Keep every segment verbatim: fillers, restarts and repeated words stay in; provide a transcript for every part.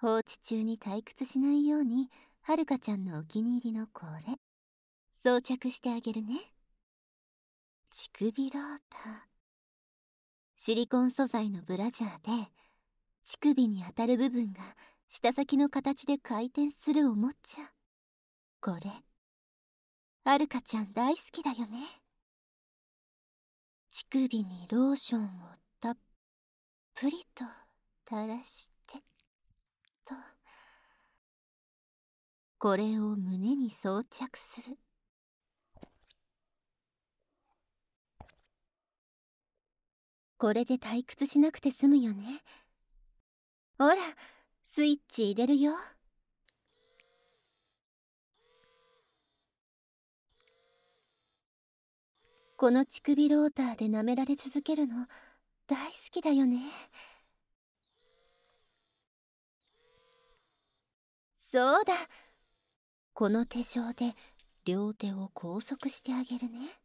放置中に退屈しないように、はるかちゃんのお気に入りのこれ装着してあげるね。乳首ローター。シリコン素材のブラジャーで、乳首に当たる部分が舌先の形で回転するおもちゃ。これはるかちゃん大好きだよね。乳首にローションをたっぷりと垂らしてと、これを胸に装着する。これで退屈しなくて済むよね。ほら、スイッチ入れるよ。この乳首ローターで舐められ続けるの大好きだよね。そうだ、この手錠で両手を拘束してあげるね。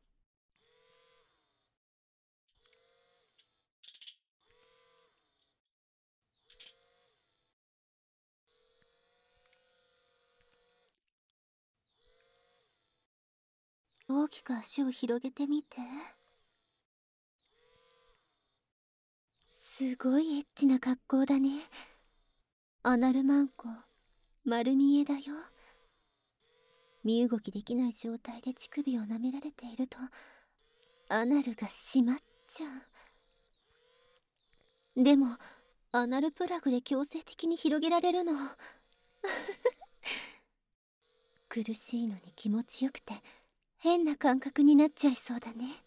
大きく足を広げてみて。すごいエッチな格好だね。アナルマンコ丸見えだよ。身動きできない状態で乳首を舐められているとアナルが閉まっちゃう。でもアナルプラグで強制的に広げられるの苦しいのに気持ちよくて変な感覚になっちゃいそうだね。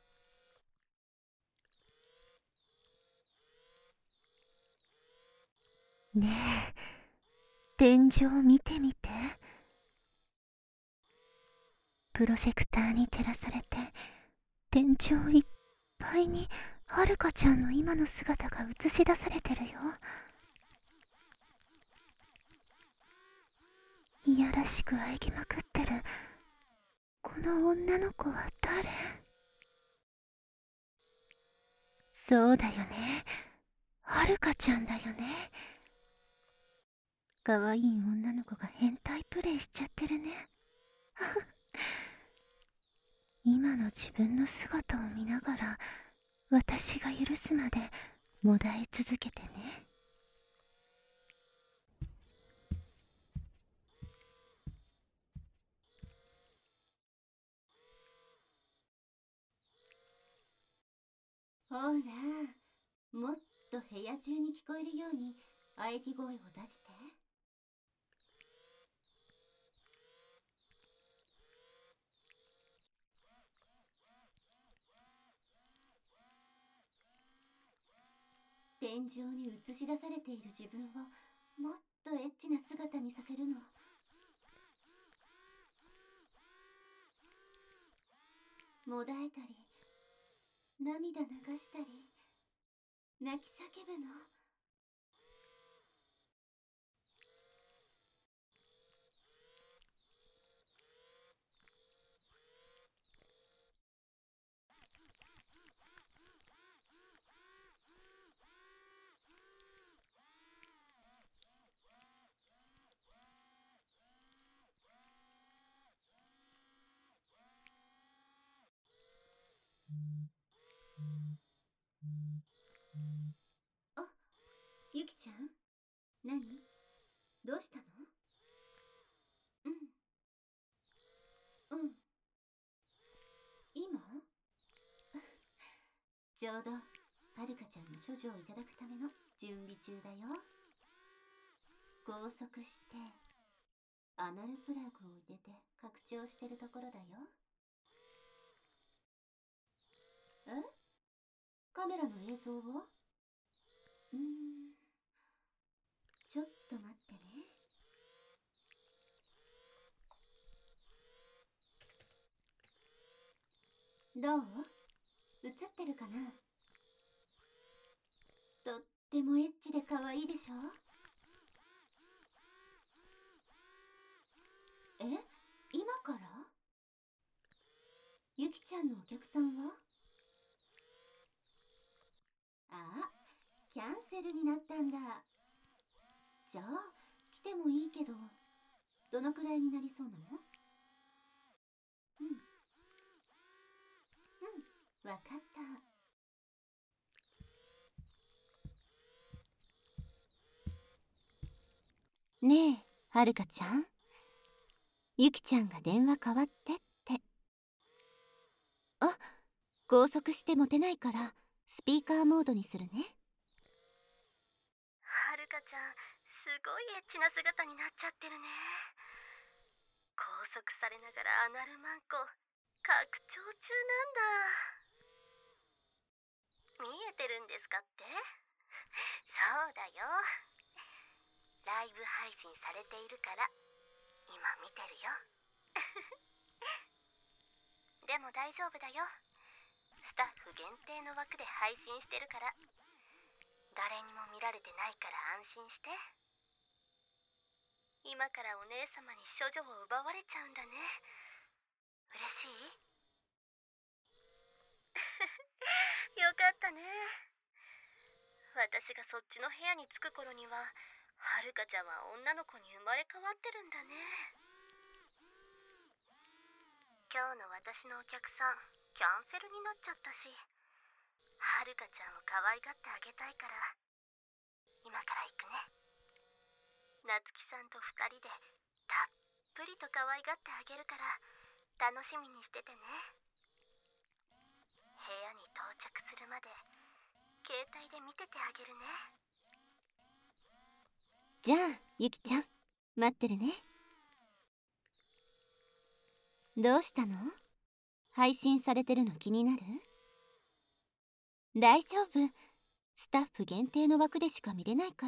ねえ、天井見てみて。プロジェクターに照らされて天井いっぱいにはるかちゃんの今の姿が映し出されてるよ。いやらしく喘ぎまくってるこの女の子は誰？そうだよね、はるかちゃんだよね。かわいい女の子が変態プレイしちゃってるね今の自分の姿を見ながら私が許すまでもだえ続けてね。ほら、もっと部屋中に聞こえるように喘ぎ声を出して。天井に映し出されている自分をもっとエッチな姿にさせるの。もだえたり涙流したり泣き叫ぶの。あ、ゆきちゃん、何？どうしたの？うん、うん。今ちょうどはるかちゃんの処女をいただくための準備中だよ。拘束してアナルプラグを入れて拡張してるところだよ。え？カメラの映像を？うーん、ちょっと待ってね。どう？映ってるかな？とってもエッチで可愛いでしょ？え？今から？ゆきちゃんのお客さんは？ああ、キャンセルになったんだ。 じゃあ来てもいいけど、どのくらいになりそうなの？うんうん、わかった。ねえ、はるかちゃん。ゆきちゃんが電話代わってって。あ、拘束して持てないからスピーカーモードにするね。 はるかちゃん、すごいエッチな姿になっちゃってるね。拘束されながらアナルマンコ、拡張中なんだ。見えてるんですかって？そうだよ。ライブ配信されているから今見てるよ。でも大丈夫だよ。スタッフ限定の枠で配信してるから、誰にも見られてないから安心して。今からお姉様に処女を奪われちゃうんだね。嬉しい？よかったね。私がそっちの部屋に着く頃には、はるかちゃんは女の子に生まれ変わってるんだね。今日の私のお客さん、キャンセルになっちゃったし、はるかちゃんを可愛がってあげたいから、今から行くね。なつきさんと二人でたっぷりと可愛がってあげるから楽しみにしててね。部屋に到着するまで携帯で見ててあげるね。 じゃあゆきちゃん、待ってるね。どうしたの？配信されてるの気になる？大丈夫、スタッフ限定の枠でしか見れないから。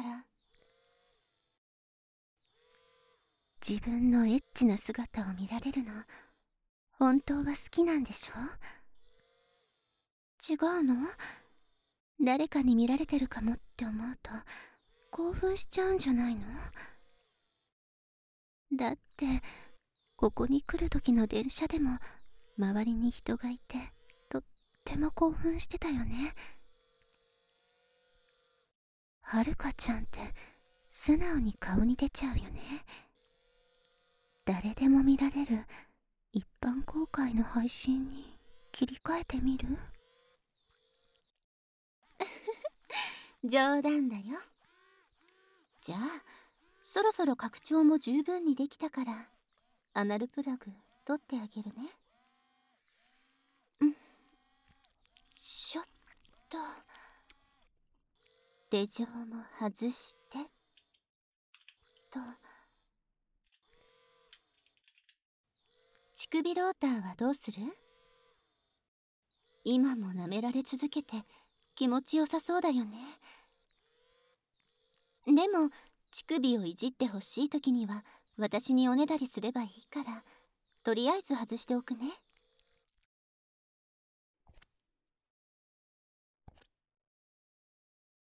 自分のエッチな姿を見られるの、本当は好きなんでしょ？違うの？誰かに見られてるかもって思うと興奮しちゃうんじゃないの？だってここに来る時の電車でも周りに人がいてとっても興奮してたよね。はるかちゃんって素直に顔に出ちゃうよね。誰でも見られる一般公開の配信に切り替えてみる？冗談だよ。じゃあそろそろ拡張も十分にできたからアナルプラグ取ってあげるね。うん、ちょっと手錠も外してと。乳首ローターはどうする？今も舐められ続けて気持ちよさそうだよね。でも乳首をいじってほしい時には私におねだりすればいいから、とりあえず外しておくね。